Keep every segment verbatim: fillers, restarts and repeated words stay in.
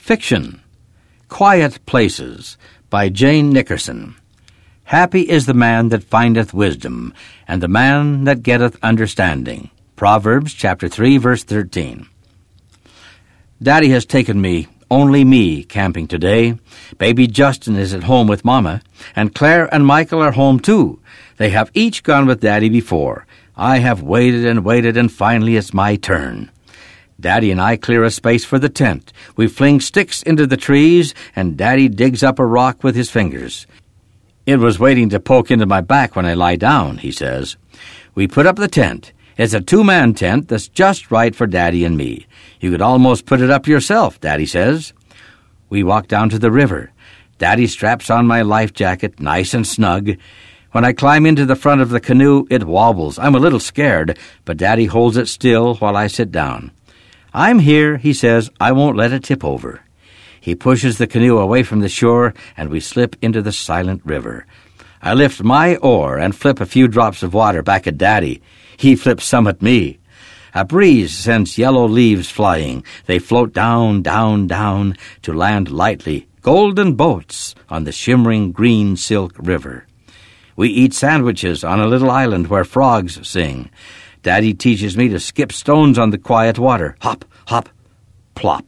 Fiction. Quiet Places by Jane Nickerson. Happy is the man that findeth wisdom, and the man that getteth understanding. Proverbs chapter three, verse thirteen. Daddy has taken me, only me, camping today. Baby Justin is at home with Mama, and Claire and Michael are home too. They have each gone with Daddy before. I have waited and waited, and finally it's my turn. Daddy and I clear a space for the tent. We fling sticks into the trees, and Daddy digs up a rock with his fingers. It was waiting to poke into my back when I lie down, he says. We put up the tent. It's a two-man tent that's just right for Daddy and me. You could almost put it up yourself, Daddy says. We walk down to the river. Daddy straps on my life jacket, nice and snug. When I climb into the front of the canoe, it wobbles. I'm a little scared, but Daddy holds it still while I sit down. I'm here, he says. I won't let it tip over. He pushes the canoe away from the shore, and we slip into the silent river. I lift my oar and flip a few drops of water back at Daddy. He flips some at me. A breeze sends yellow leaves flying. They float down, down, down to land lightly, golden boats on the shimmering green silk river. We eat sandwiches on a little island where frogs sing. Daddy teaches me to skip stones on the quiet water. Hop, hop, plop.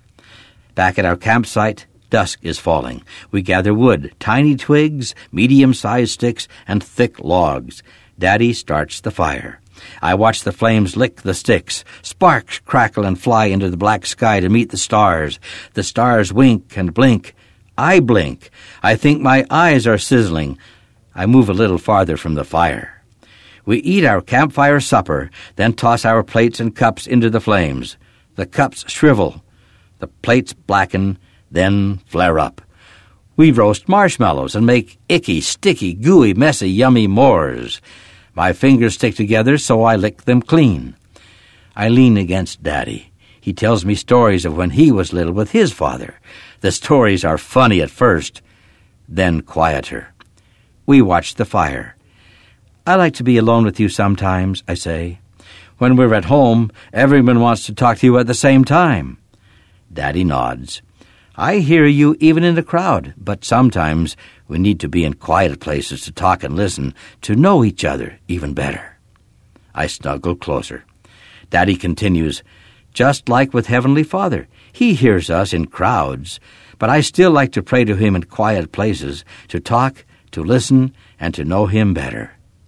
Back at our campsite, dusk is falling. We gather wood, tiny twigs, medium-sized sticks, and thick logs. Daddy starts the fire. I watch the flames lick the sticks. Sparks crackle and fly into the black sky to meet the stars. The stars wink and blink. I blink. I think my eyes are sizzling. I move a little farther from the fire. We eat our campfire supper, then toss our plates and cups into the flames. The cups shrivel. The plates blacken, then flare up. We roast marshmallows and make icky, sticky, gooey, messy, yummy m'ores. My fingers stick together, so I lick them clean. I lean against Daddy. He tells me stories of when he was little with his father. The stories are funny at first, then quieter. We watch the fire. I like to be alone with you sometimes, I say. When we're at home, everyone wants to talk to you at the same time. Daddy nods. I hear you even in the crowd, but sometimes we need to be in quiet places to talk and listen, to know each other even better. I snuggle closer. Daddy continues, just like with Heavenly Father, He hears us in crowds, but I still like to pray to Him in quiet places, to talk, to listen, and to know Him better.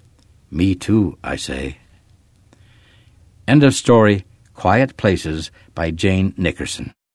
Me too, I say. End of story, Quiet Places by Jane Nickerson.